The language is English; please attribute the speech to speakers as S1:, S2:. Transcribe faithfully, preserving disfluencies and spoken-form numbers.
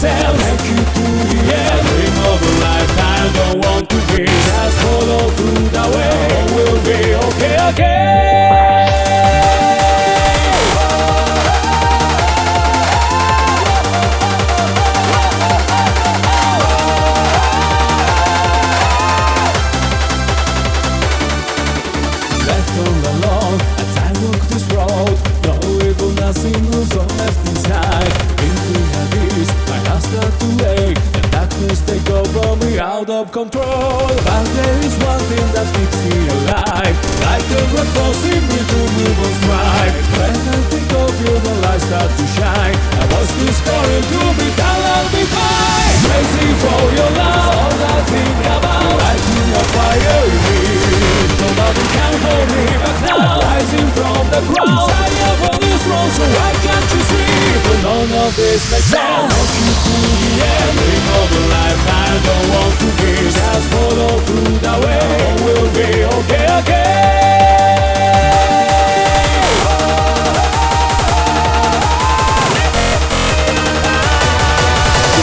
S1: myself, take you to the end. Dream of a lifetime, don't want to be. Just follow through the way, all will be okay, okay. Left all alone as I walk this road, no evil, nothing moves on left inside. Into the abyss, my heart starts to ache, and darkness take over me out of control. But there is one thing that keeps me alive, like the red cross in me to move on stride. When I think of you, the light starts to shine. I was discovered to be down and be fine. Crazy for your love, all I think about, lighting a fire in me. Nobody can hold me back now, rising from the ground. I am on this road, so why can't you see? But none of this makes sense. Walking to the end, dream of a lifetime, don't want to be. Just follow through